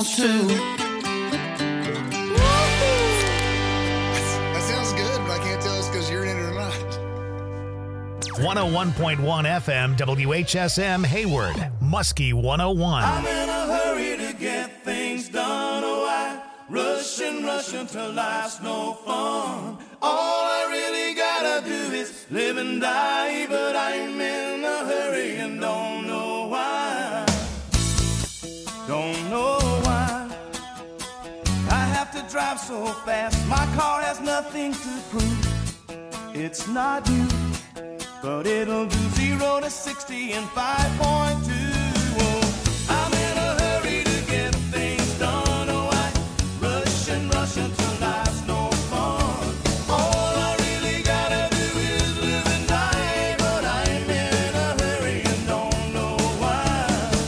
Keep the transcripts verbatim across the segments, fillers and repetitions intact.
wants to. That sounds good, but I can't tell it's because you're in it or not. one oh one point one F M, W H S M, Hayward, Muskie one oh one. I'm in a hurry to get things done. Oh, I rush and rush until life's no fun. All I really gotta do is live and die, but I'm in a hurry and don't know why. Don't know why I have to drive so fast. My car has nothing to prove. It's not you, but it'll do zero to sixty in five point two. Oh, I'm in a hurry to get things done. Oh, I rush and rush until life's no fun. All I really gotta do is live and die, but I'm in a hurry and don't know why.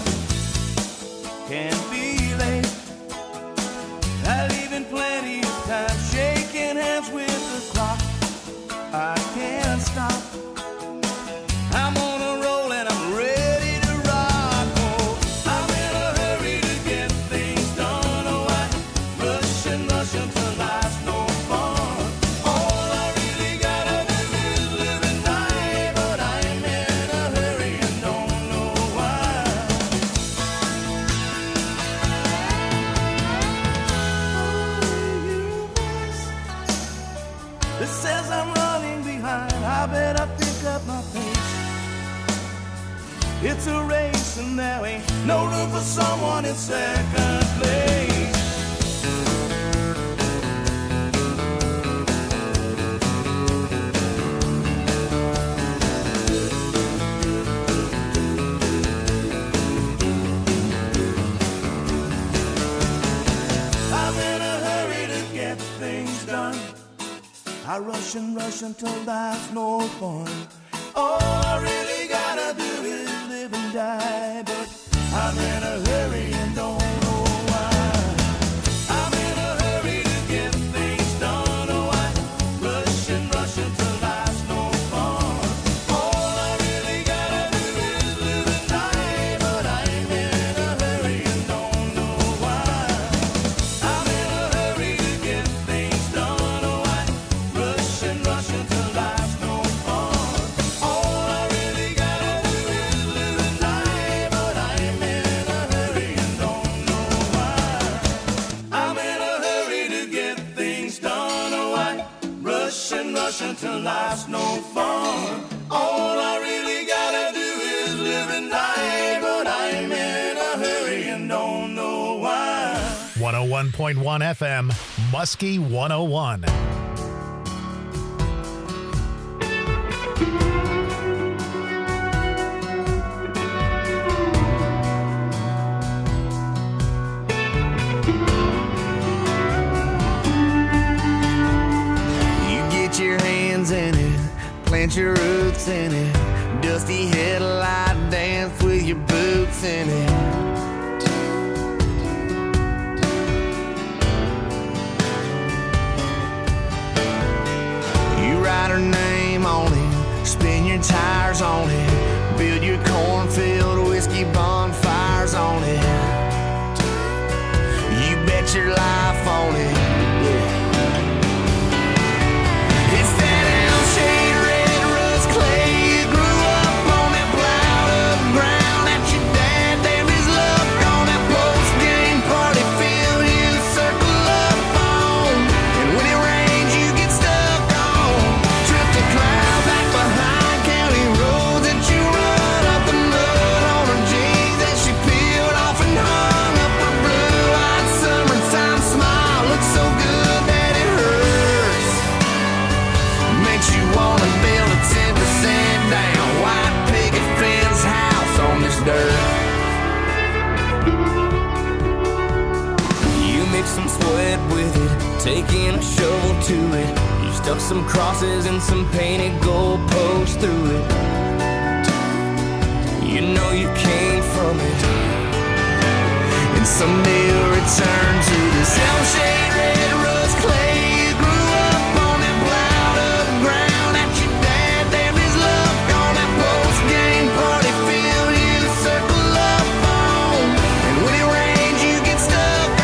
Can't be late. I leave in plenty of time, shaking hands with the clock. I can't stop. I'm on a roll and I'm ready to rock. Oh, I'm in a hurry to get things done. Oh, I rush and rush until life's no fun. All I really gotta do is live and die, but I'm in a hurry and don't know why. It says I'm running behind. I better pick up my pace. It's a race and there ain't no room for someone in second place. I'm in a hurry to get things done. I rush and rush until there's no fun. All I really gotta do is live and die, but I'm in a hurry and don't know why. I'm in a hurry to get things done. Oh, I rush and rush until life's no fun. All I really gotta do is live and die, but I'm in a hurry and don't know why. I'm in a hurry to get things done. Oh, I rush and rush until life's no fun. All I really gotta do is live and die, but I'm in a hurry and don't know why. I'm in a hurry to get things done. Oh, I rush and rush until life's no fun. All I really gotta do is live and die, but I'm in a hurry and don't know why. one oh one point one F M, Muskie one oh one. You get your hands in it, plant your roots in it. Dusty headlight dance with your boots in it. You write her name on it, spin your tires on it, build your cornfield whiskey bonfires on it. You bet your life on it. Yeah. It's that L-shaped red rust clay. You grew up on that plowed up ground that your dad damned his luck on that post-game party field you circle up on. And when it rains you get stuck on. Trip the clouds back behind county roads that you run up the mud on her jeans that she peeled off and hung up her blue-eyed summertime smile. Looks so good that it hurts. Makes you wanna build a ten percent down white picket fence house on this dirt. You mix some sweat with it, taking a shovel to it. You stuck some crosses and some painted gold posts through it. You know you came from it, and someday you'll return to this L-shaped red rust clay. You grew up on that plowed up ground that your dad damned his luck on that post-game party field you circle up on. And when it rains you get stuck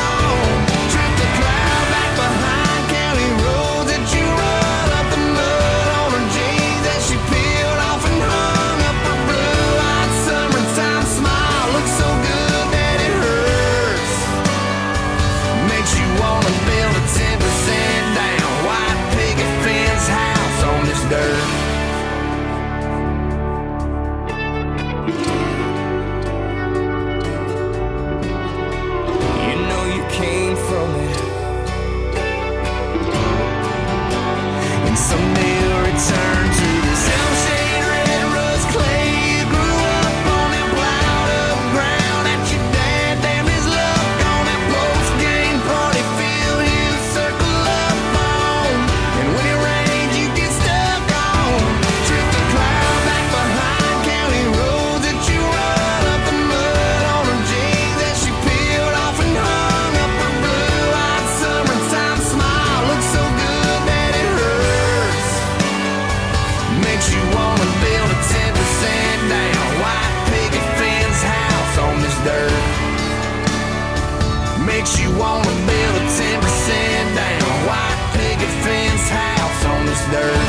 makes you wanna build a ten percent down white picket fence house on this dirt.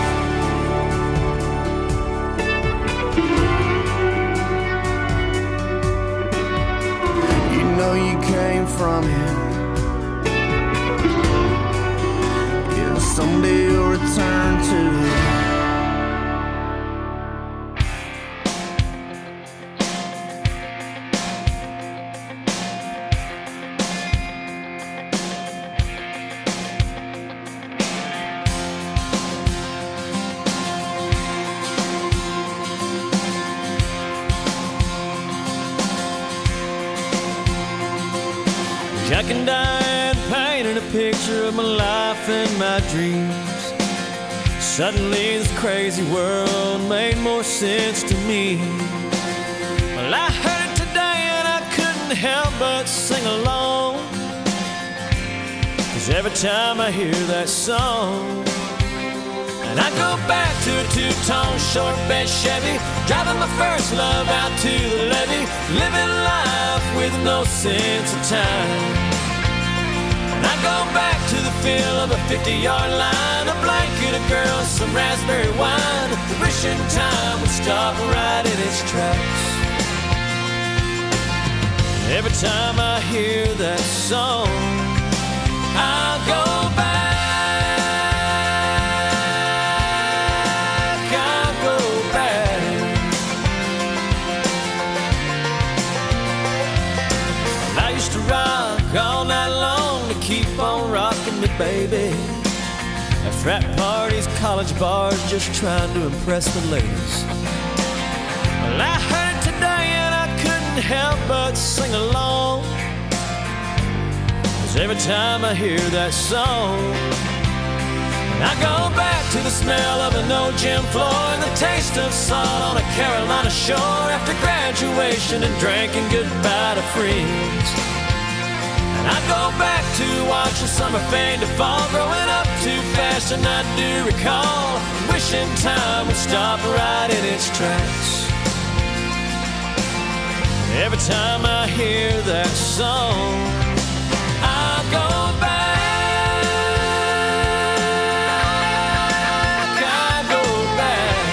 You know you came from it. Yeah, someday you'll return to it. Jack and Diane painted a picture of my life and my dreams. Suddenly this crazy world made more sense to me. Well, I heard it today and I couldn't help but sing along, 'cause every time I hear that song, and I go back to a two-tone short bed Chevy, driving my first love out to the levee, living life with no sense of time. And I go back to the feel of a fifty-yard line, a blanket, a girl, some raspberry wine, wishing time would stop right in its tracks. Every time I hear that song, I'll go back. All night long to keep on rocking me, baby. At frat parties, college bars, just trying to impress the ladies. Well, I heard it today and I couldn't help but sing along, 'cause every time I hear that song, and I go back to the smell of an old gym floor and the taste of salt on a Carolina shore after graduation and drinking goodbye to friends. I go back to watching summer fade to fall, growing up too fast and I do recall, wishing time would stop right in its tracks. Every time I hear that song, I'll go back, I'll go back.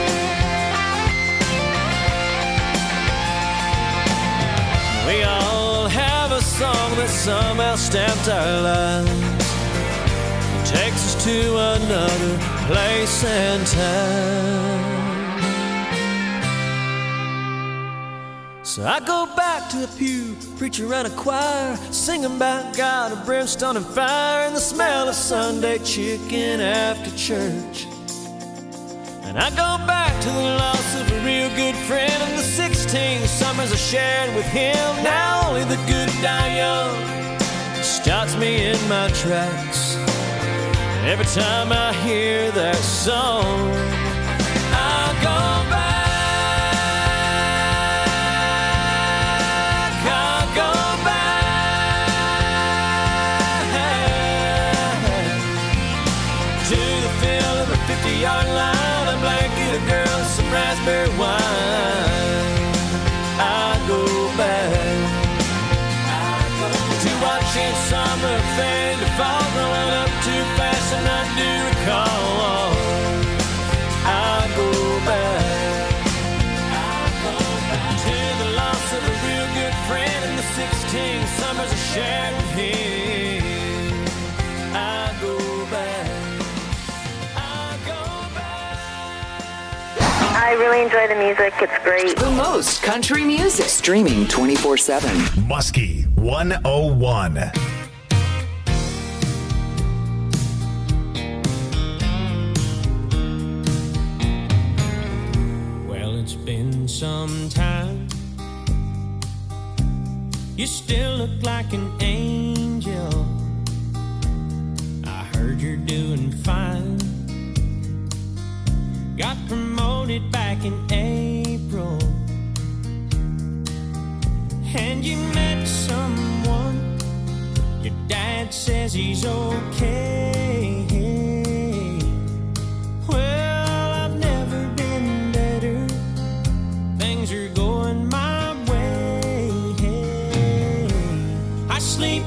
We all have a song that somehow stamped our lives, it takes us to another place and time. So I go back to the pew, preacher and a choir, singing about God of brimstone and fire, and the smell of Sunday chicken after church. And I go back to the loss of a real good friend and the sixteen summers I shared with him. Now only the good die young stops me in my tracks. Every time I hear that song, I'll go back, I'll go back to the feel of a fifty-yard line, a blanket, a girl, some raspberry wine. I'll go back to watching summer fade to fall, growing up too fast and I do recall. I'll go back, I'll go back to the loss of a real good friend and the sixteen summers I shared with him. I'll go back, I'll go back. I really enjoy the music. It's great. The most country music. Streaming twenty-four seven. Muskie one oh one. Well, it's been some time. You still look like an angel. I heard you're doing fine. Got promoted back in April, and you met someone. Your dad says he's okay. Well, I've never been better. Things are going my way. I sleep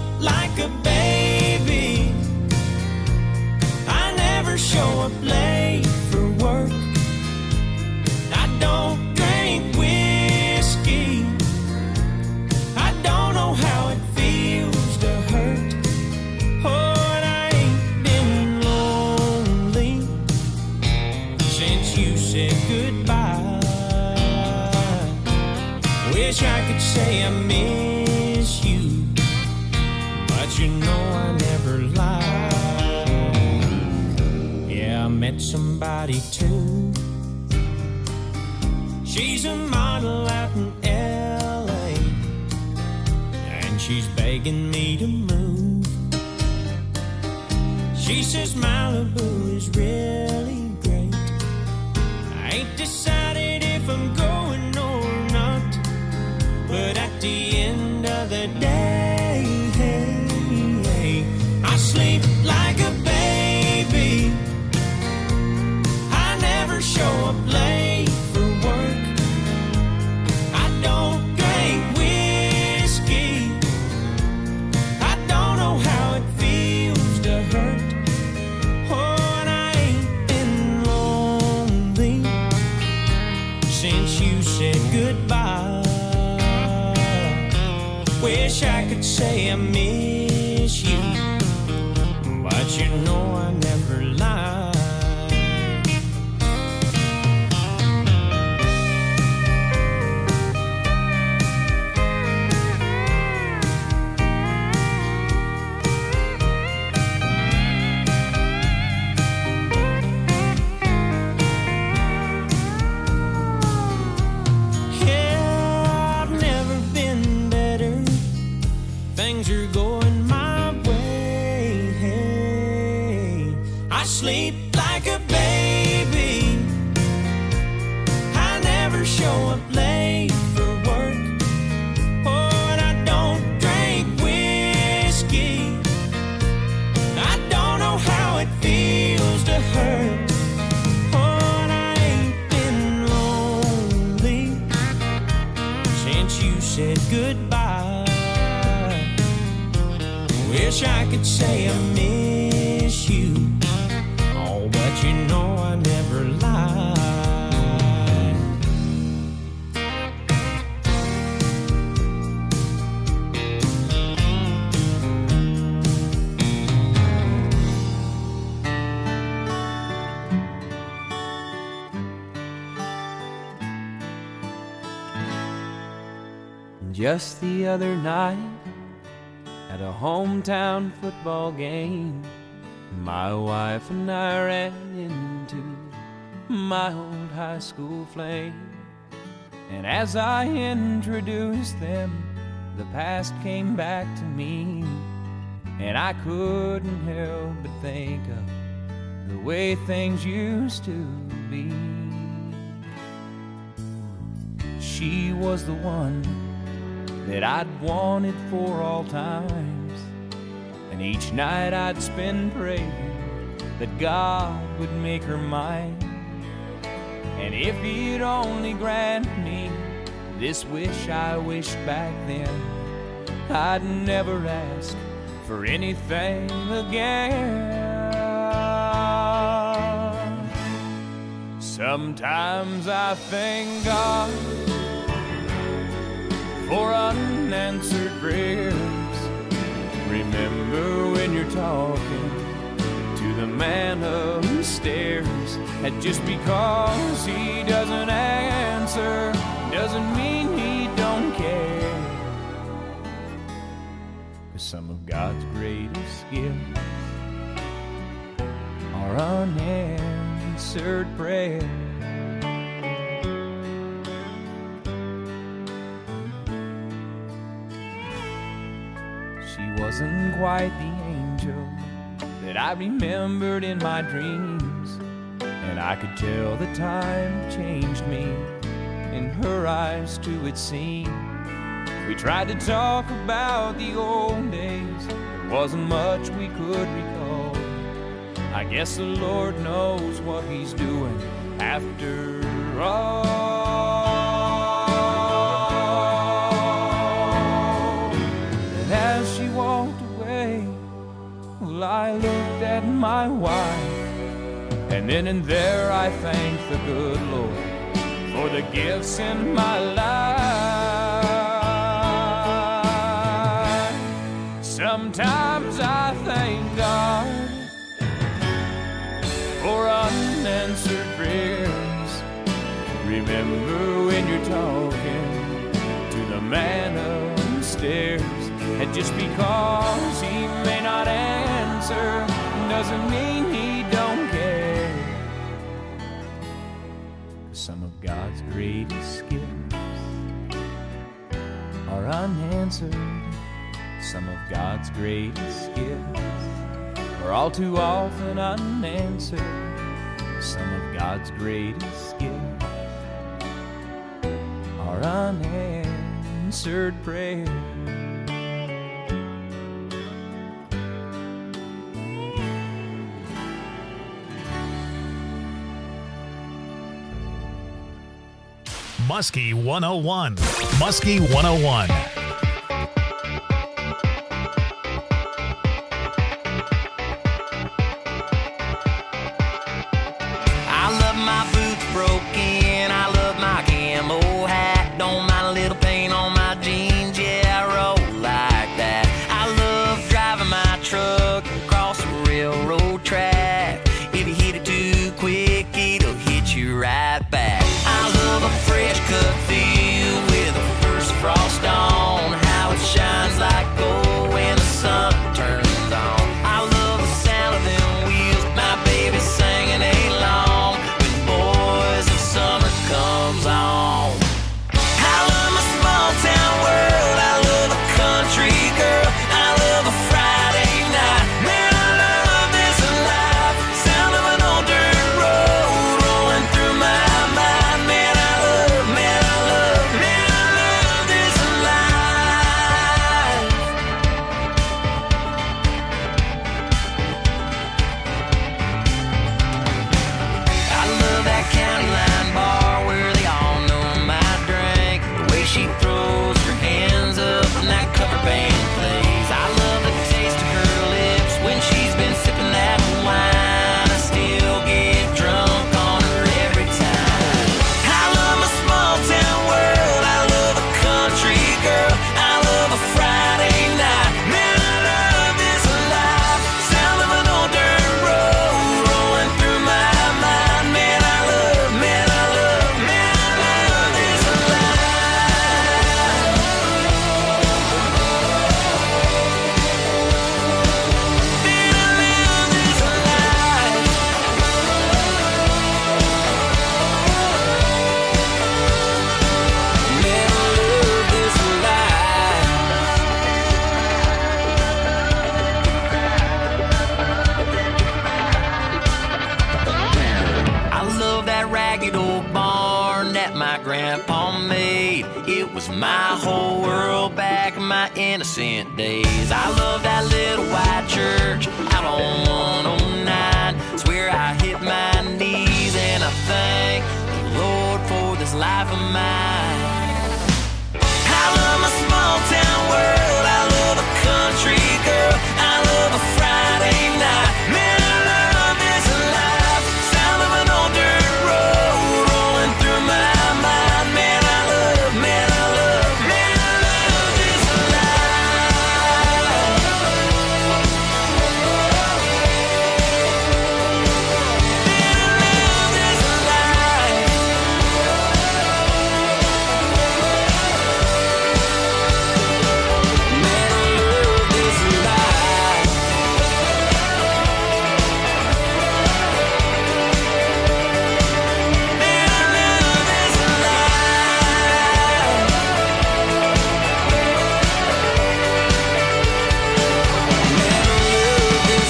goodbye. Wish I could say I miss you, but you know I never lied. Yeah, I met somebody too. She's a model out in L A, and she's begging me to move. She says Malibu is really great. I ain't decided if I'm going or not, but at the end of the day, hey, hey, I sleep like a baby. I never show up late for work. I don't drink whiskey. I don't know how it feels to hurt. Oh, and I ain't been lonely since you said goodbye. Wish I could say I miss you, but you know I never lied. Yeah, I've never been better. Things are going my way. Hey, I sleep like a baby. I never show up late for work. Oh, and I don't drink whiskey. I don't know how it feels to hurt. Oh, and I ain't been lonely since you said goodbye. Wish I could say I miss you, oh, but you know I never lied. Just the other night, at a hometown football game, my wife and I ran into my old high school flame. And as I introduced them, the past came back to me, and I couldn't help but think of the way things used to be. She was the one that I'd wanted for all times, and each night I'd spend praying that God would make her mine. And if he'd only grant me this wish I wished back then, I'd never ask for anything again. Sometimes I thank God for unanswered prayers. Remember when you're talking to the man upstairs, and just because he doesn't answer doesn't mean he don't care. 'Cause some of God's greatest gifts are unanswered prayers. She wasn't quite the angel that I remembered in my dreams, and I could tell the time changed me. In her eyes too it seemed. We tried to talk about the old days, there wasn't much we could recall. I guess the Lord knows what he's doing after all. And as she walked away, well, I looked at my wife, and then and there I thanked the good Lord for the gifts in my life. Sometimes I thank God for unanswered prayers. Remember when you're talking to the man upstairs, and just because he may not answer doesn't mean he don't care. Some of God's greatest gifts are unanswered. Some of God's greatest gifts are all too often unanswered. Some of God's greatest gifts are unanswered prayers. Muskie one oh one. Muskie one oh one. I love my boots broken, I love my camo hat. Don't mind a little paint on my jeans, yeah, I roll like that. I love driving my truck across the railroad track. If you hit it too quick, it'll hit you right back. I love a fresh cut field with the first frost on, how it shines like gold when the sun turns on. I love the sound of them wheels, my baby singing along when the boys of summer comes on. I love my small town world, I love a country girl, I love a Friday night. Man, I love this life, sound of an old dirt road rolling through my mind. Man, I love, man, I love, man, I love this life. I love that county line bar where they all know my drink. The way she throws her hands up and that cover band plays. I love the taste of her lips when she's been sipping that wine. I still get drunk on her every time. I love my small town world, I love a country girl, I love a Friday night. Man, I love this life, sound of an old dirt road rolling through my mind. Man, I love, man, I love, man, I love this life. Man, I love this life. Man, I love this life. I love that ragged old barn that my grandpa made. It was my whole world back in my innocent days. I love that little white church out on one oh nine. It's where I hit my knees and I thank the Lord for this life of mine. I love my small town world, I love a country girl, I love a Friday night. Man, I love this life, sound of an old dirt road rolling through my mind. Man, I love, man, I love, man, I love this life. Man, I love this life. Man, I love this life. Man, I love this life. Man, I love this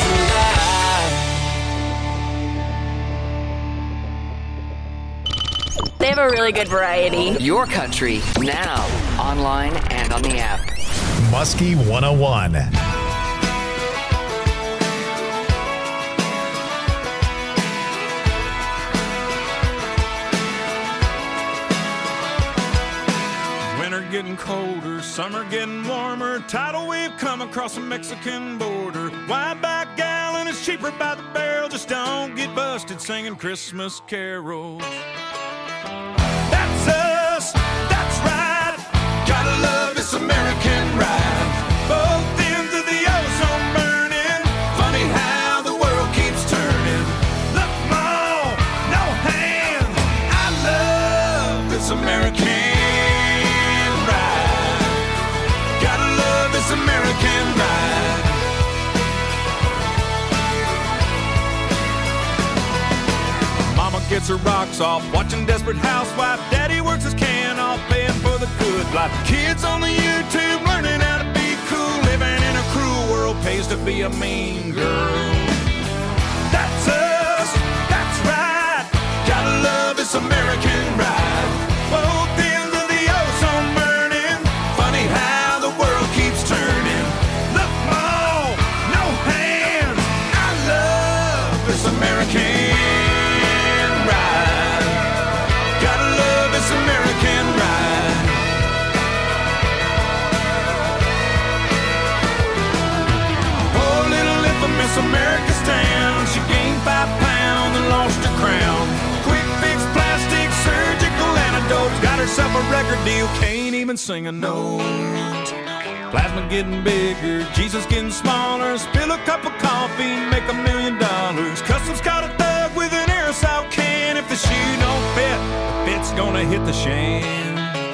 life. They have a really good variety. Your country, now, online and on the app. Muskie one oh one. Winter getting colder, summer getting warmer. Tidal wave come across the Mexican border. Wide back gallon is cheaper by the barrel. Just don't get busted singing Christmas carols. That's us, that's right. Gotta love this American ride. Both ends of the ozone burning. Funny how the world keeps turning. Look, Mom, no hand. I love this American ride. Gotta love this American ride. Mama gets her rocks off watching Desperate Housewife. Daddy works his can off paying for the good life. Kids on the YouTube learning how to be cool. Living in a cruel world pays to be a mean girl. That's us, that's right. Gotta love this American ride. Both ends of the ozone burning. Funny how the world keeps turning. Look, Mom, no hands. I love this American ride. Gotta love this American ride. Poor little infamous America's town. She gained five pounds and lost her crown. Quick fix, plastic, surgical antidotes. Got herself a record deal, can't even sing a note. Plasma getting bigger, Jesus getting smaller. Spill a cup of coffee, make a million dollars. Customs caught a thug with an aerosol can. If the shoe don't fit, the fit's gonna hit the shan.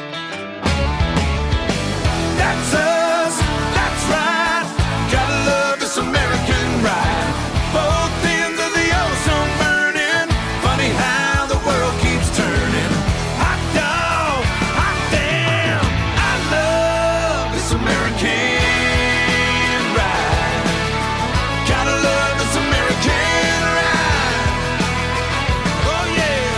That's us, that's right. Gotta love this American ride. Both ends of the ozone burning. Funny how the world keeps turning. Hot dog, hot damn. I love this American ride. Gotta love this American ride. Oh yeah.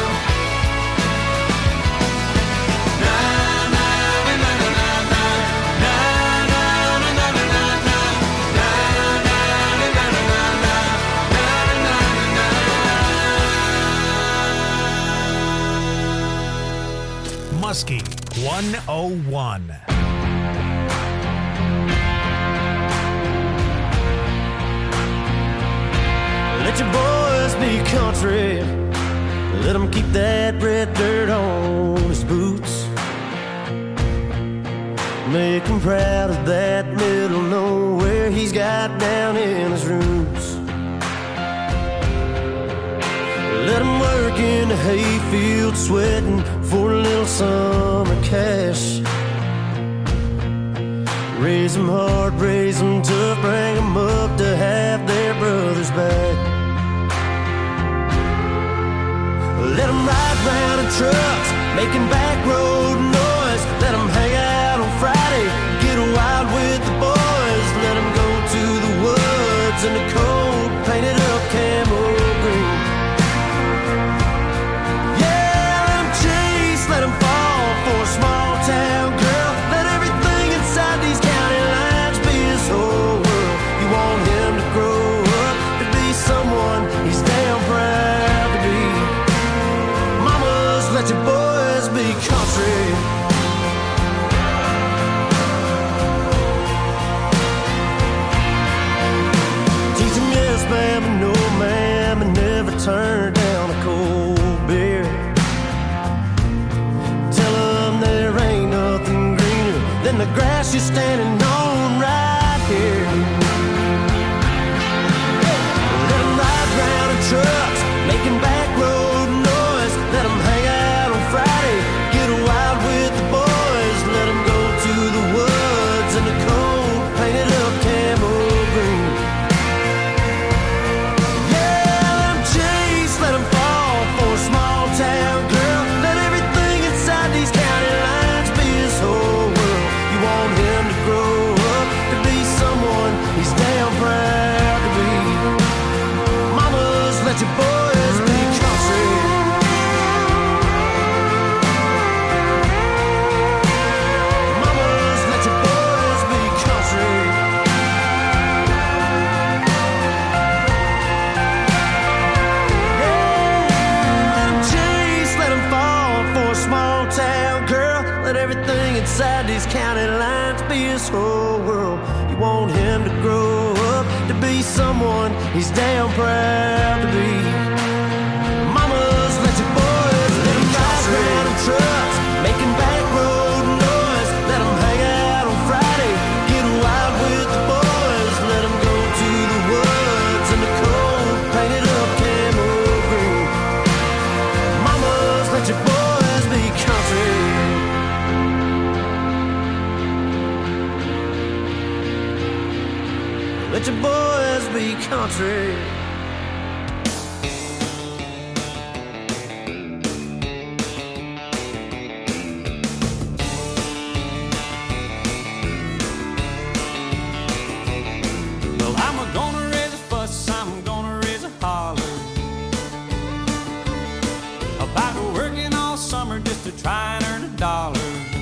Na na na na na na na na na na na na na na na na na Muskie one oh one. Let your boys be country. Let them keep that red dirt on his boots. Make him proud of that middle nowhere he's got down in his roots. Let him work in the hayfield sweating for a little summer cash. Raise them hard, raise them tough, bring them up to have their brothers back. Let them ride round in trucks, making back road noise. Let them hang out on Friday, get wild with the boys. Let them go to the woods in the cold, painted up camo green. Yeah, let them chase, let them fall for a small town girl. Let everything inside these county lines be his whole world. You want him to grow up to be someone he's damn proud to be. Mamas, let your boys be country. Teach him yes, ma'am, and no, ma'am, and never turn down a cold beer. Tell him there ain't nothing greener than the grass you're standing on right here. Let them ride round in trucks, making back road noise. Let them hang out on Friday, get wild with the boys. Let them go to the woods in the cold, painted up camo green. Yeah, let them chase, let them fall for a small town girl. Let everything inside these county lines be his whole world. You want him to grow up to be someone he's damn proud to be. Mamas, let your boys be country. Mamas, let your boys be country. Yeah, let 'em chase, let 'em fall for a small town girl. Let everything inside these county lines be his whole world. You want him to grow up to be someone he's damn proud to be. Mamas, let your boys, let 'em ride round in trucks, making back road noise. Let 'em hang out on Friday, get wild with the boys. Let 'em go to the woods in the cold, painted up camo green. Mamas, let your boys be country. country boys be country. Well, I'm gonna raise a fuss, I'm gonna raise a holler about working all summer just to try and earn a dollar.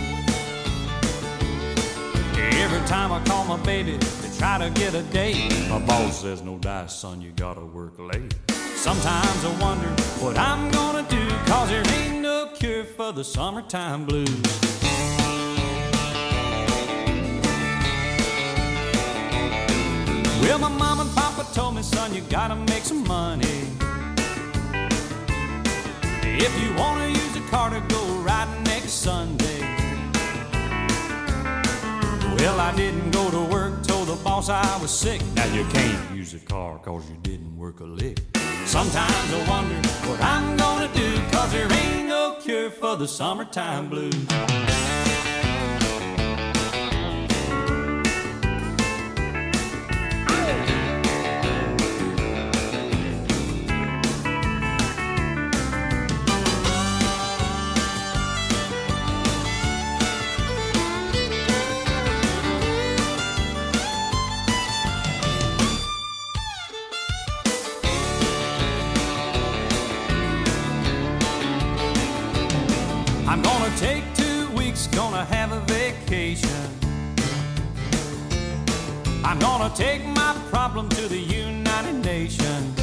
Every time I call my baby to try to get a date, my boss says, no dice, son, you gotta work late. Sometimes I wonder what I'm gonna do, cause there ain't no cure for the summertime blues. Well, my mom and papa told me, son, you gotta make some money. If you wanna use a car to go riding next Sunday. Well, I didn't go to work, told the boss I was sick. Now you can't use a car cause you didn't work a lick. Sometimes I wonder what I'm gonna do, cause there ain't no cure for the summertime blues. I'm gonna take two weeks, gonna have a vacation. I'm gonna take my problem to the United Nations.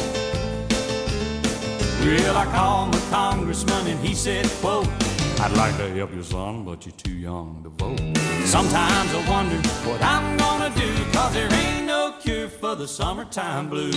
Well, I called my congressman and he said, quote, I'd like to help you, son, but you're too young to vote. Sometimes I wonder what I'm gonna do, cause there ain't no cure for the summertime blues.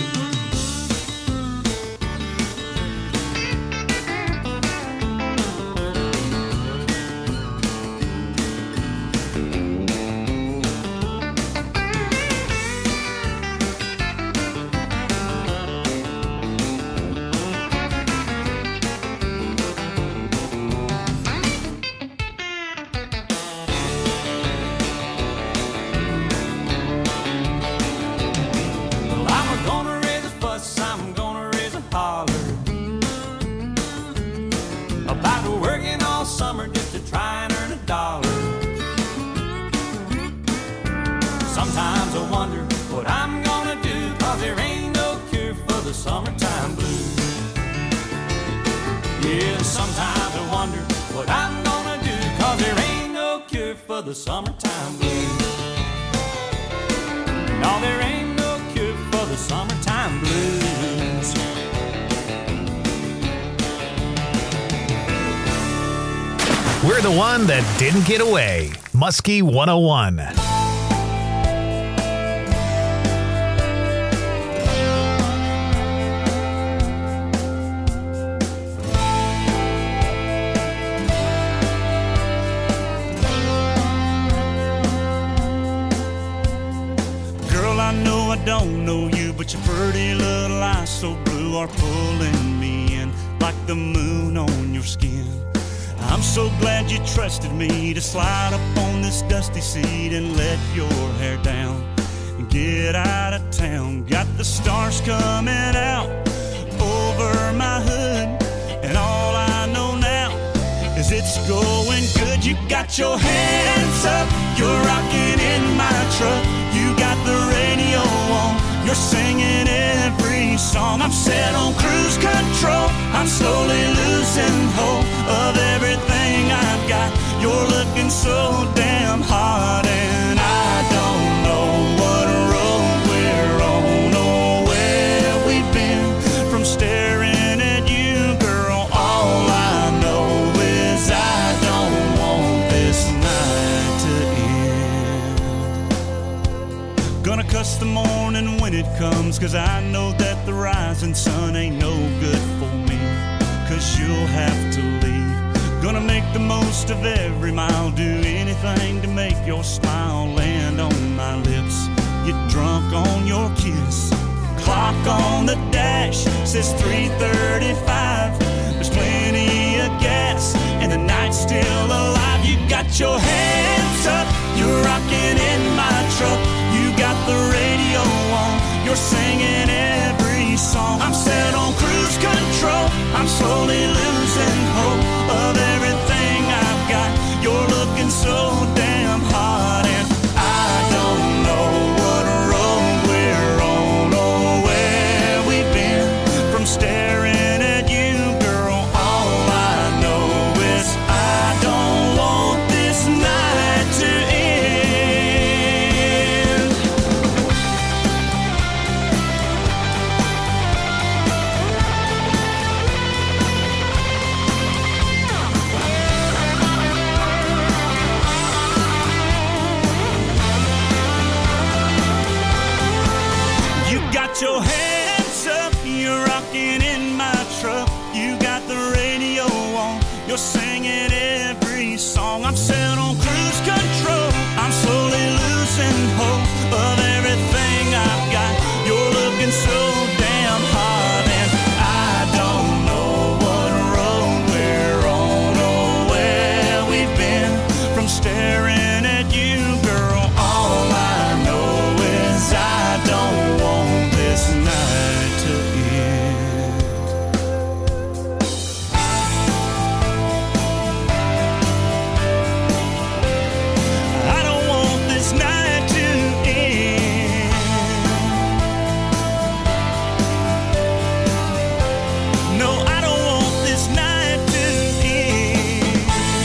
Sometimes I wonder what I'm gonna do, cause there ain't no cure for the summertime blues. Yeah, sometimes I wonder what I'm gonna do, cause there ain't no cure for the summertime blues. No, there ain't no cure for the summertime blues. We're the one that didn't get away. Muskie one oh one. I don't know you, but your pretty little eyes so blue are pulling me in like the moon on your skin. I'm so glad you trusted me to slide up on this dusty seat and let your hair down and get out of town. Got the stars coming out over my hood, and all I know now is it's going good. You got your hands up, you're rocking in my truck. You got the radio on, you're singing every song. I'm set on cruise control, I'm slowly losing hope of everything I've got. You're looking so damn hot, and I don't know what road we're on or where we've been from staring at you, girl. All I know is I don't want this night to end. Gonna cuss the morning when it comes, cause I know that the rising sun ain't no good for me, cause you'll have to leave. Gonna make the most of every mile, do anything to make your smile land on my lips. Get drunk on your kiss. Clock on the dash says three thirty-five. There's plenty of gas and the night's still alive. You got your hands up, you're rocking in my truck. You got the radio You're singing every song. I'm set on cruise control. I'm slowly losing hope of everything I've got. You're looking so damn hot, and I don't know what road we're on or where we've been. From staring at you, girl, all I know is I don't want this night to end. You got your hands up, you're rocking in my truck. You got the radio on, you're singing every song. I'm set on cruise control. I'm slowly losing hope of everything I've got. You're looking so damn hot, and I don't know what road we're on or where we've been. From staring at you, girl, all I know is I don't want this night to end. I don't want this night to end. No, I don't want this night to end.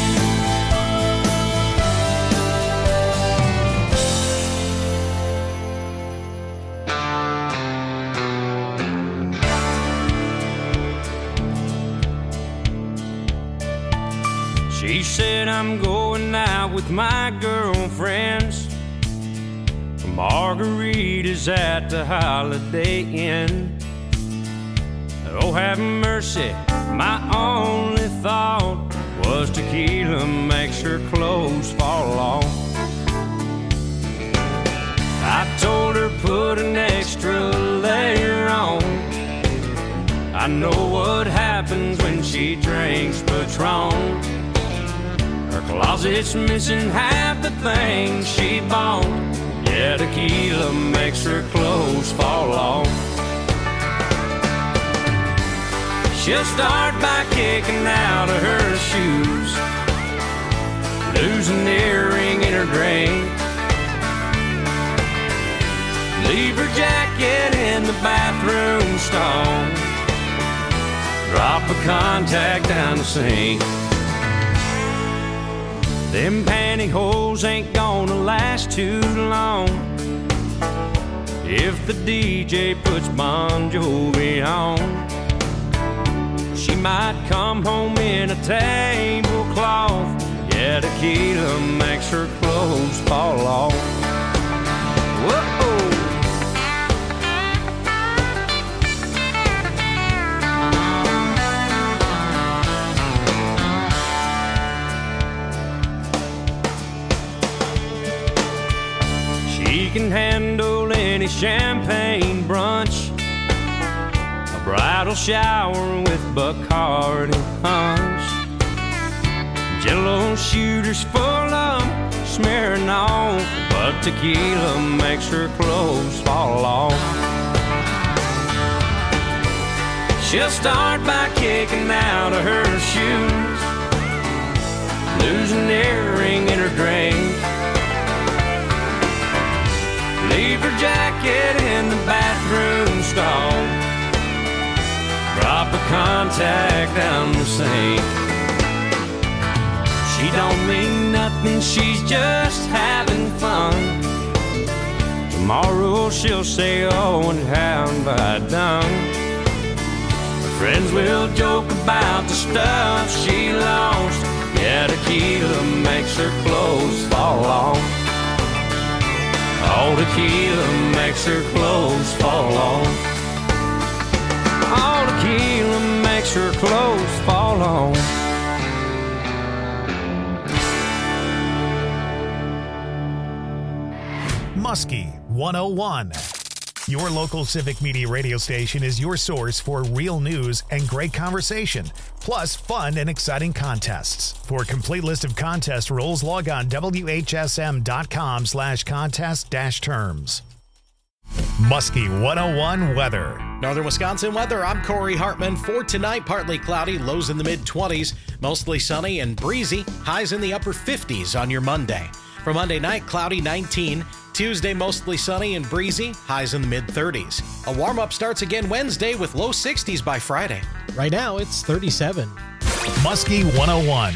She said I'm going out with my girlfriends. Margaritas at the Holiday Inn. Oh, have mercy, my only thought was tequila makes her clothes fall off. I told her put an extra layer on. I know what happens when she drinks Patron. Her closet's missing half the things she bought. Yeah, tequila makes her clothes fall off. She'll start by kicking out of her shoes, lose an earring in her drink, leave her jacket in the bathroom stall, drop a contact down the sink. Them pantyhose ain't gonna last too long if the D J puts Bon Jovi on. She might come home in a tablecloth. Yeah, tequila makes her clothes fall off. Whoa! She can handle any champagne brunch, a bridal shower with Bacardi punch, Jello shooters full of smearing off, but tequila makes her clothes fall off. She'll start by kicking out of her shoes, lose an earring in her drink, leave her jacket in the bathroom stall, drop a contact down the sink. She don't mean nothing, she's just having fun. Tomorrow she'll say, oh, and how have I done? Her friends will joke about the stuff she lost. Yeah, tequila makes her clothes fall off. Oh, tequila makes her clothes fall off. Oh, tequila makes her clothes fall off. Muskie one oh one. Your local Civic Media radio station is your source for real news and great conversation, plus fun and exciting contests. For a complete list of contest rules, log on W H S M dot com slash contest dash terms. Muskie one oh one weather. Northern Wisconsin weather, I'm Corey Hartman. For tonight, partly cloudy, lows in the mid-twenties, mostly sunny and breezy, highs in the upper fifties on your Monday. For Monday night, cloudy nineteen, Tuesday mostly sunny and breezy, highs in the mid-thirties. A warm-up starts again Wednesday with low sixties by Friday. Right now, it's thirty-seven. Muskie one oh one.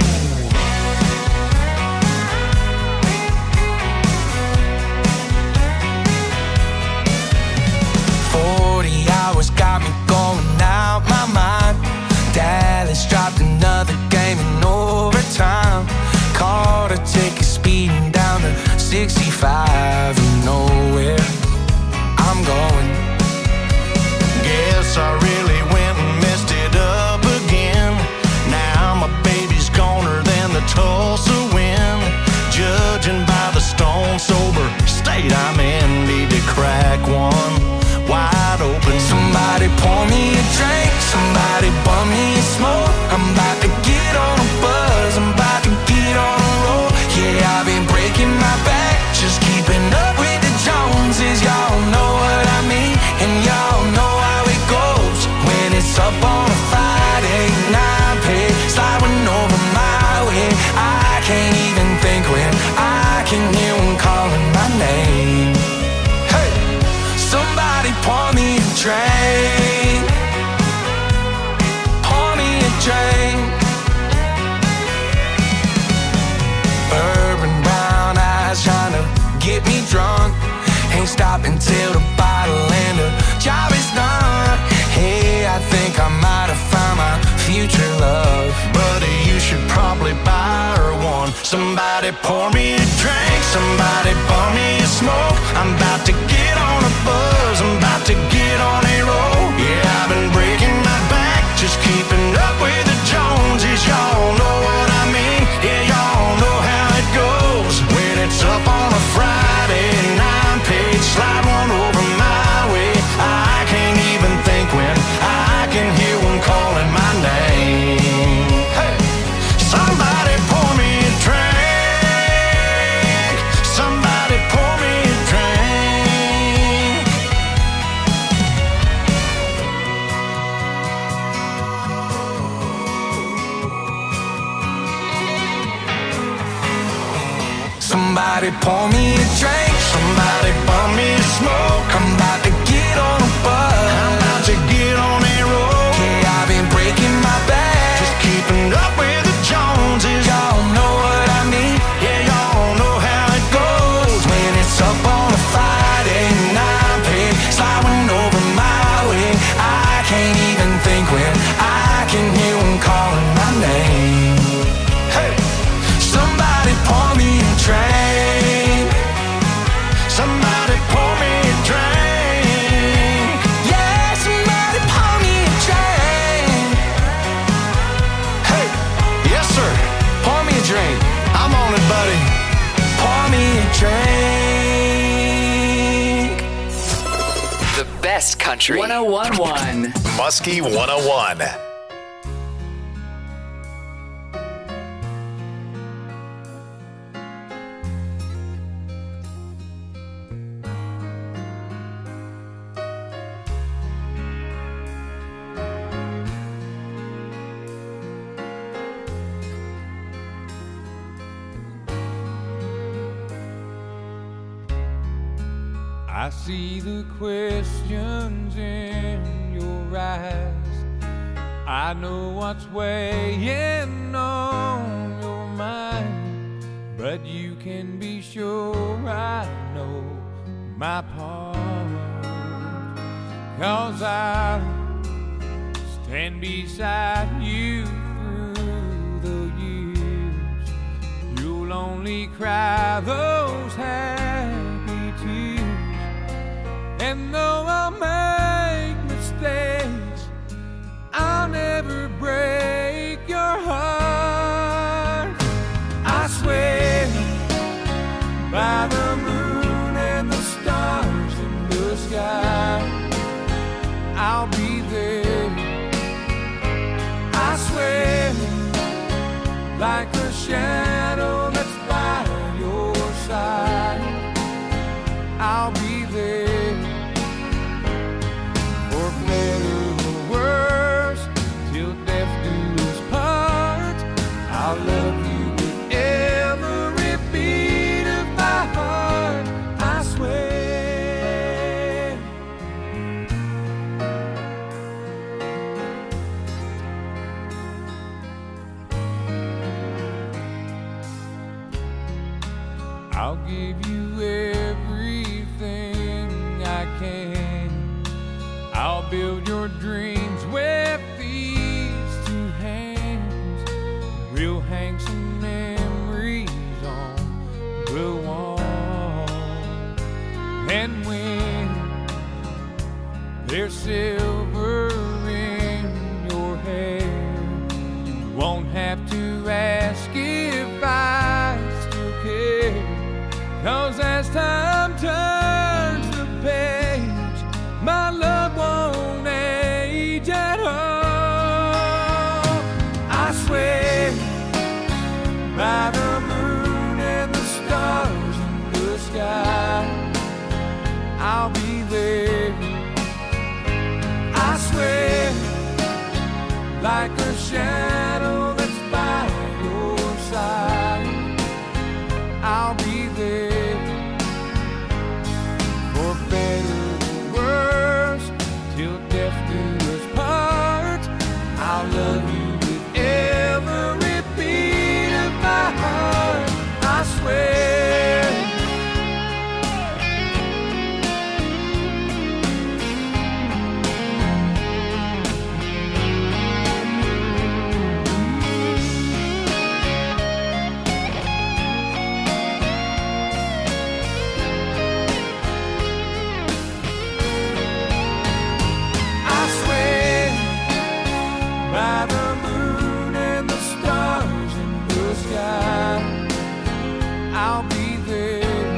forty hours got me going out my mind. Dallas dropped another game in overtime. Caught a ticket speeding down to sixty-five and nowhere I'm going. Guess I really went and messed it up again. Now my baby's goner than the Tulsa wind. Judging by the stone sober state I'm in, need to crack one wide open. Somebody pour me a drink, somebody bum me a smoke. I'm about to get on a buzz, I'm about to get on a roll. Yeah, I've been breaking my back, just keeping up with the Joneses. Y'all know what I mean, and y'all know how it goes. When it's up on a Friday night, pay sliding over my way. I can't even think when I can hear one calling my name. Hey, somebody pour me a drink, pour me a drink. Bourbon brown eyes trying to get me drunk. Ain't stopping till the bottle and the job is done. Hey, I think I might have found my future love. Buddy, you should probably buy her one. Somebody pour me a drink, somebody pour me a smoke. I'm about to get on a buzz, I'm about to get on a roll. Yeah, I've been breaking my back, just keeping up with the Joneses. Y'all know what I mean, yeah, y'all know how it goes. When it's up on a Friday and I'm paid, slide one over my way. I can't even think when I can hear one calling my name. Hey, somebody pour me a drink, somebody pour me a drink. Somebody pour me a drink, somebody bum me a smoke. I'm about to get on a buzz, I'm about to get on a roll. Yeah, I've been breaking my back, just keeping up with the Joneses. Y'all know what I mean, yeah, y'all know how it goes. When it's up on a Friday night, paid sliding over my way. I can't even think when I can hear one calling my name. Hey, somebody pour me a drink, somebody pour me a drink. Yeah, somebody pour me a drink. Hey, yes sir, pour me a drink. I'm on it, buddy. Pour me a drink. The best country. one oh one point one. Muskie one oh one. I see the questions in your eyes. I know what's weighing on your mind, but you can be sure I know my part. 'Cause I stand beside you through the years. You'll only cry those happy tears. And though I'll make mistakes, I'll never break your heart. I swear by the moon and the stars in the sky, I'll be there. I swear like a shadow that's by your side, I'll be there. I'll give you everything I can. I'll build your dreams with these two hands. We'll hang some memories on the wall. And when there's silver in your hair, you won't have to ask if I still care. 'Cause as time turns the page, my love won't age at all. I swear by the moon and the stars in the sky, I'll be there. I swear, like a shadow that's by your side, I'll be there. For better or worse, till death do us part, I'll love you with every beat of my heart. I swear. I'll be there.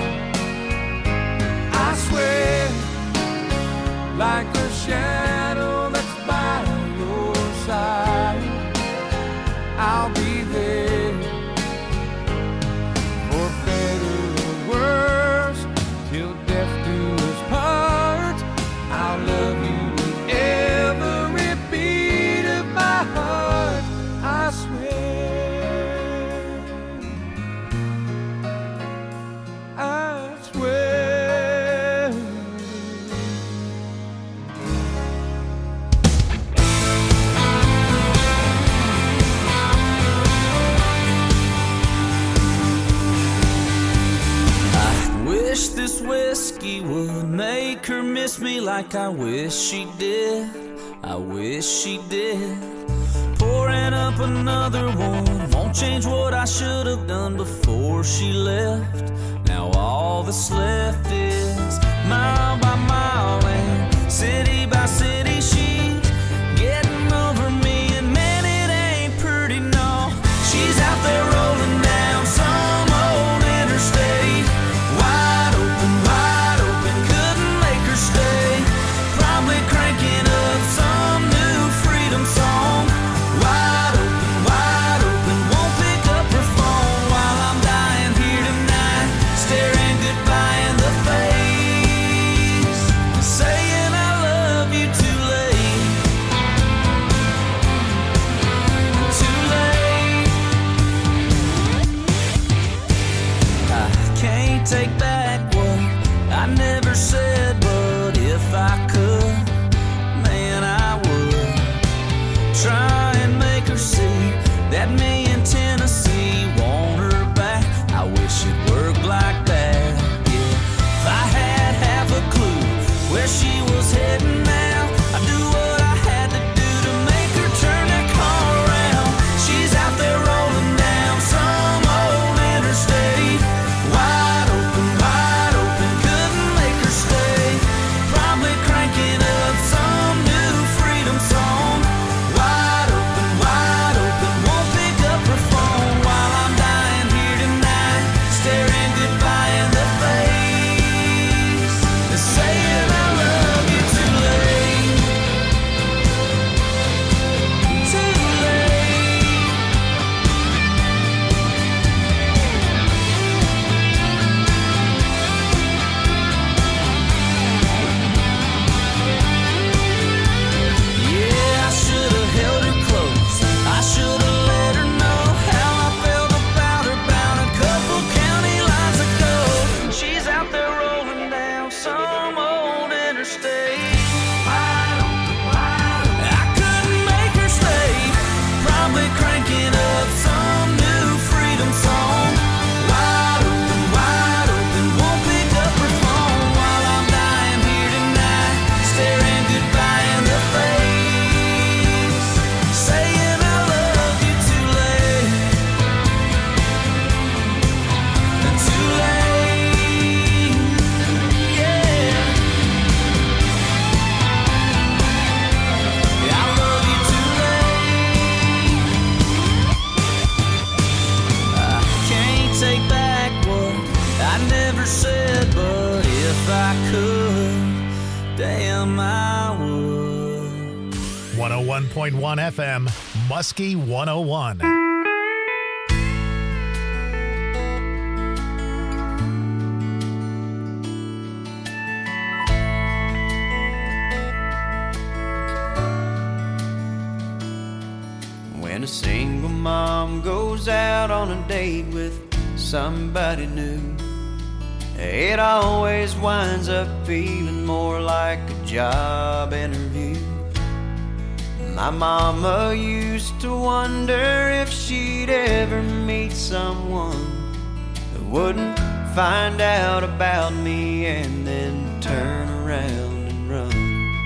I swear, like a shadow that's by your side, I'll be there. For better or worse, till death do us part, I'll love you with every beat of my heart. I swear. This whiskey would make her miss me like I wish she did. I wish she did. Pouring up another one won't change what I should have done before she left. Now all that's left is mile by mile and city by city. She's getting over me, and man, it ain't pretty, no. She's out there rolling down some old interstate. Wide open, wide open, couldn't make her stay. Probably cranking up some new freedom song. Wide open, wide open, won't pick up her phone while I'm dying here tonight, staring goodbye in the face, saying I love you too late, too late. I can't take back what I never said, but if I could, man, I would try and make her see that me in Tennessee want her back. I wish it worked like that, yeah. If I had half a clue where she was heading now, I'd do what I had to do to make her turn that car around. She's out there rolling down some old interstate. Wide open, wide open, couldn't make I could, damn I would. one oh one point one F M, Muskie one oh one. When a single mom goes out on a date with somebody new, it always winds up feeling more like a job interview. My mama used to wonder if she'd ever meet someone who wouldn't find out about me and then turn around and run.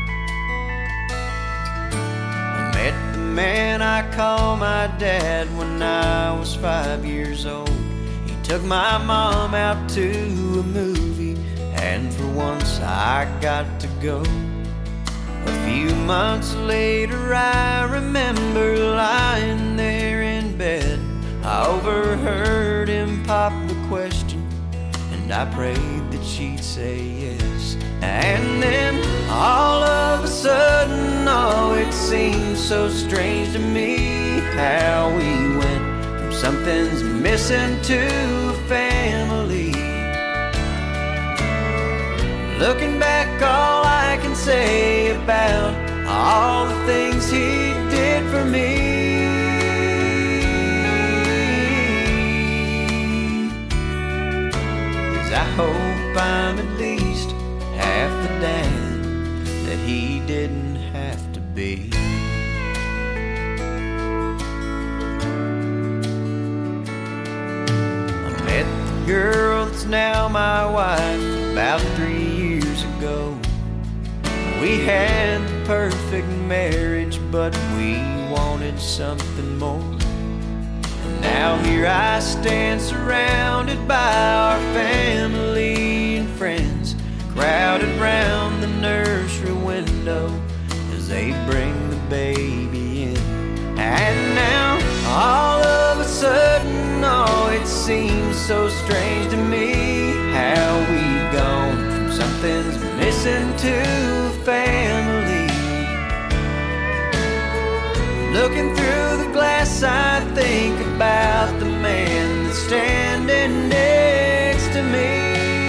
I met the man I call my dad when I was five years old. He took my mom out to a movie, and for once I got to go. A few months later I remember lying there in bed. I overheard him pop the question, and I prayed that she'd say yes. And then all of a sudden, oh, it seemed so strange to me how we went from something's missing to a family. Looking back, all I can say about all the things he did for me is I hope I'm at least half the dad that he didn't have to be. I met the girl that's now my wife about three years ago. We had the perfect marriage, but we wanted something more. And now here I stand surrounded by our family and friends, crowded round the nursery window as they bring the baby in. And now all of a sudden, oh, it seems so strange to me how we've gone from something's missing to a family. Looking through the glass, I think about the man that's standing next to me.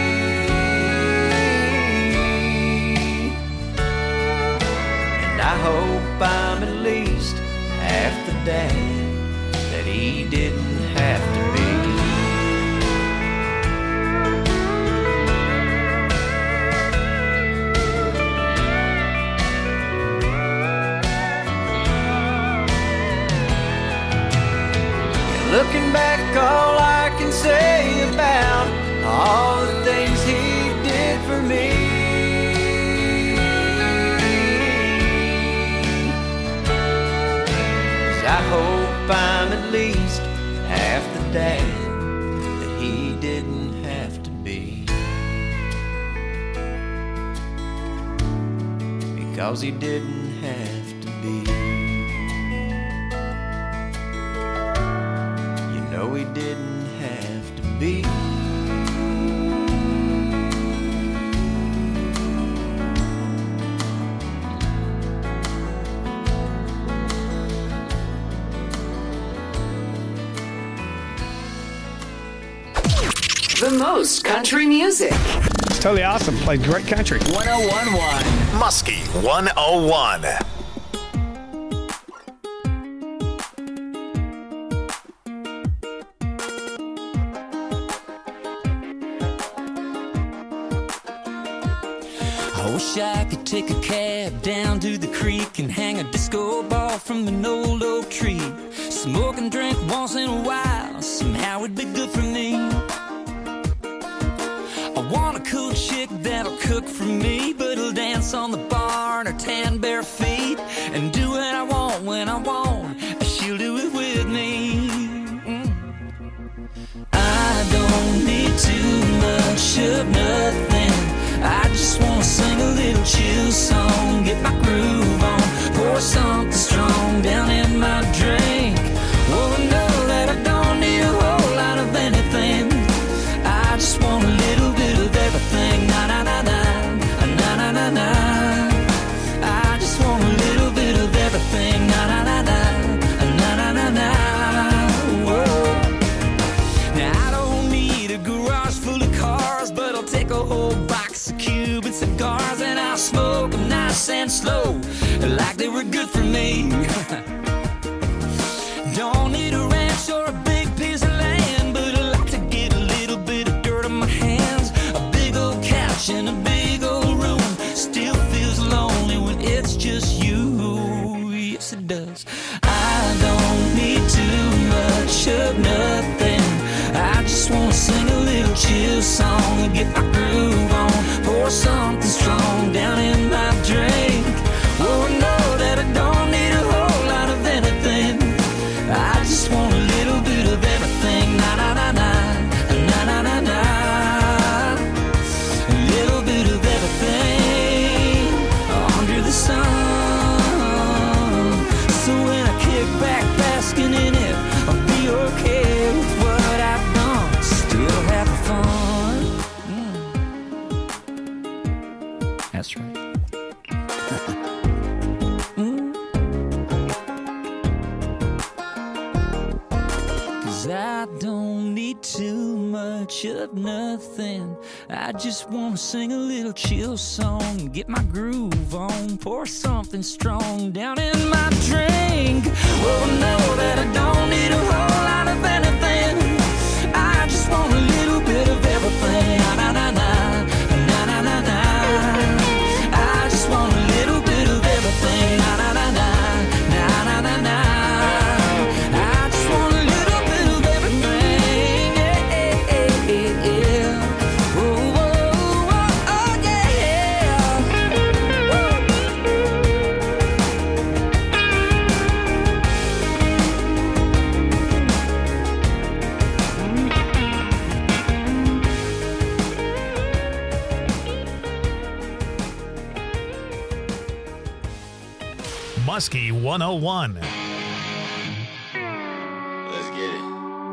And I hope I'm at least half the dad that he didn't have to be. Looking back, all I can say about all the things he did for me is I hope I'm at least half the dad that he didn't have to be, because he didn't have to be. No, he didn't have to be. The most country music. It's totally awesome. Plays great country. one oh one point one. Muskie one oh one. I wish I could take a cab down to the creek and hang a disco ball from an old oak tree. Smoke and drink once in a while, somehow it'd be good for me. I want a cool chick that'll cook for me, but will dance on the bar in her tan bare feet and do what I want when I want. She'll do it with me. Mm. I don't need too much of nothing. I just wanna sing a little chill song, get my groove on, pour something strong down in my drink. Oh, I know that I don't need a whole lot of anything. I just want a little bit of everything. Na na na na. they were good for me. Don't need a ranch or a big piece of land, but I like to get a little bit of dirt on my hands. A big old couch in a big old room still feels lonely when it's just you. Yes, it does. I don't need too much of nothing. I just wanna sing a little chill song and get my groove on. Pour something strong down in my drink. Oh, I know that I don't need a whole lot of anything. I just want a little bit of everything. Na na na na, na na na na. A little bit of everything under the sun. So when I kick back basking in it, I'll be okay with what I've done. Still have fun. Mm. That's right. I don't need too much of nothing. I just wanna sing a little chill song, get my groove on, pour something strong down in my drink. Oh, know that I don't need a whole lot of anything. I just want a little bit of everything. Na na na na, na na na na. I just want a little bit of everything. Na na na na, na na na na. Muskie one oh one. Let's get it.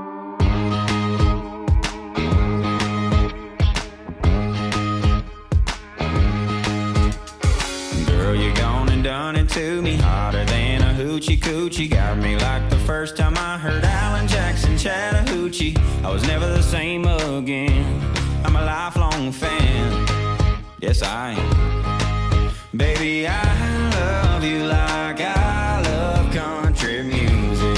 Girl, you gone and done it to me, hotter than a hoochie coochie. Got me like the first time I heard Alan Jackson Chattahoochee. I was never the same again. I'm a lifelong fan. Yes, I am. Baby, I love you like I love country music.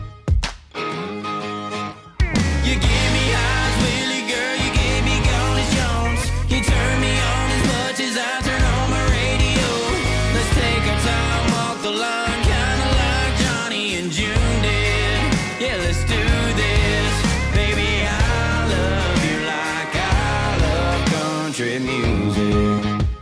You give me highs, Willie, girl, you give me gone as Jones. You turn me on as much as I turn on my radio. Let's take our time, walk the line, kinda like Johnny and June did. Yeah, let's do this. Baby, I love you like I love country music.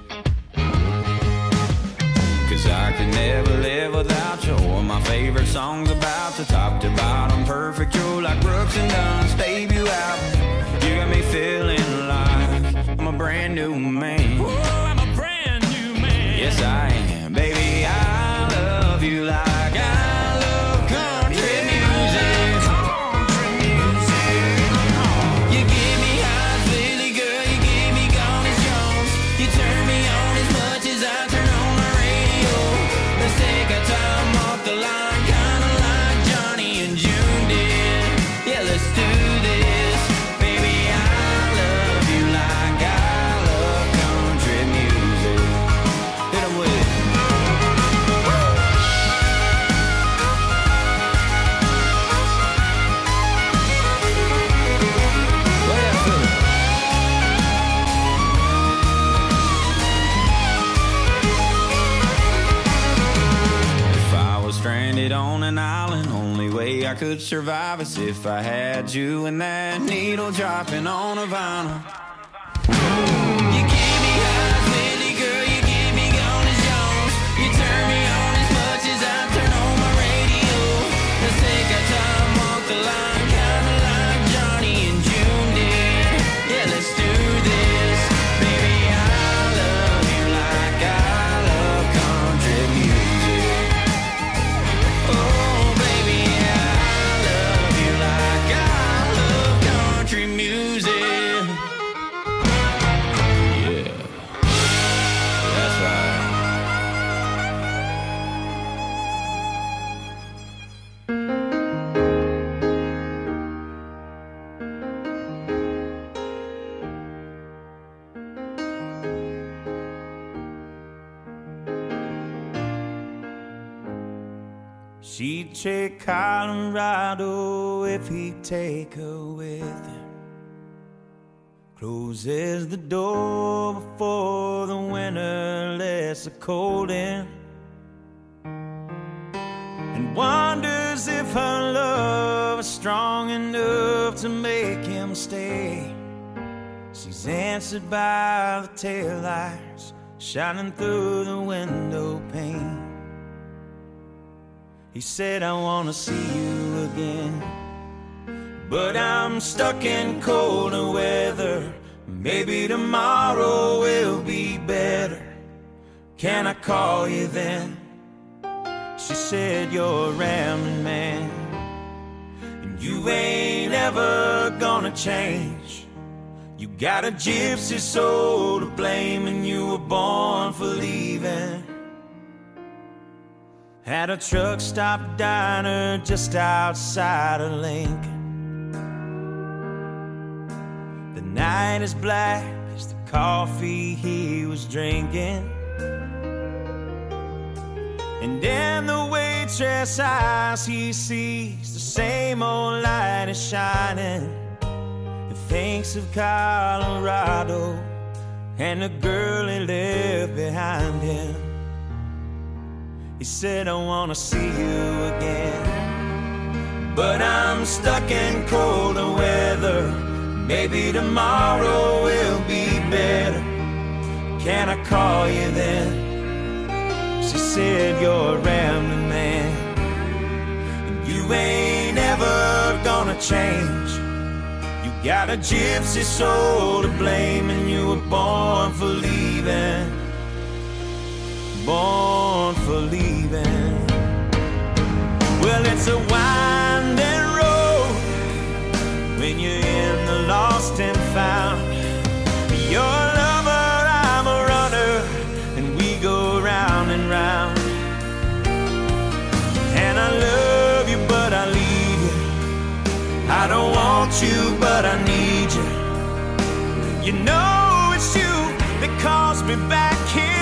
I could never live without you. Or my favorite songs about the top to bottom, perfect. You're like Brooks and Dunn's debut album. You got me feeling like I'm a brand new man. Whoa, I'm a brand new man. Yes, I am. Baby, I love you like I love country music. Country music. You give me highs, Billy, girl. You give me gone as Jones. You turn me on as much as I turn on my radio. Let's take our time, walk the line, kinda like Johnny and June did. Yeah, let's do this. Baby, I love you like I love country music. Hit 'em with it. Play that for me. Stranded on an island, only way I could survive is if I had you and that needle dropping on a vinyl. You give me highs, Lily, girl, you give me gone as Jones. You turn me on as much as I turn on my radio. Let's take our time, walk the line, kinda like Johnny and June did. Yeah, let's do this. Baby, I love you like I love country music. Oh, baby, I love you like I love country music. she'd trade Colorado if he'd take her with him. Closes the door before the winter lets the cold in, and wonders if her love is strong enough to make him stay. She's answered by the taillights shining through the window pane. He said, I wanna see you again, but I'm stuck in colder weather. Maybe tomorrow will be better. Can I call you then? She said, you're a rambling man, and you ain't ever gonna change. You got a gypsy soul to blame, and you were born for leaving. At a truck stop diner just outside of Lincoln. The night is black as the coffee he was drinking, and in the waitress' eyes he sees the same old light is shining. He thinks of Colorado and the girl he left behind him. He said, I wanna see you again, but I'm stuck in colder weather. Maybe tomorrow will be better. Can I call you then? She said, you're a rambling man, and you ain't ever gonna change. You got a gypsy soul to blame, and you were born for leaving. Born for leaving. Well, it's a winding road when you're in the lost and found. You're a lover, I'm a runner, and we go round and round. And I love you, but I leave you. I don't want you, but I need you. You know it's you that calls me back here.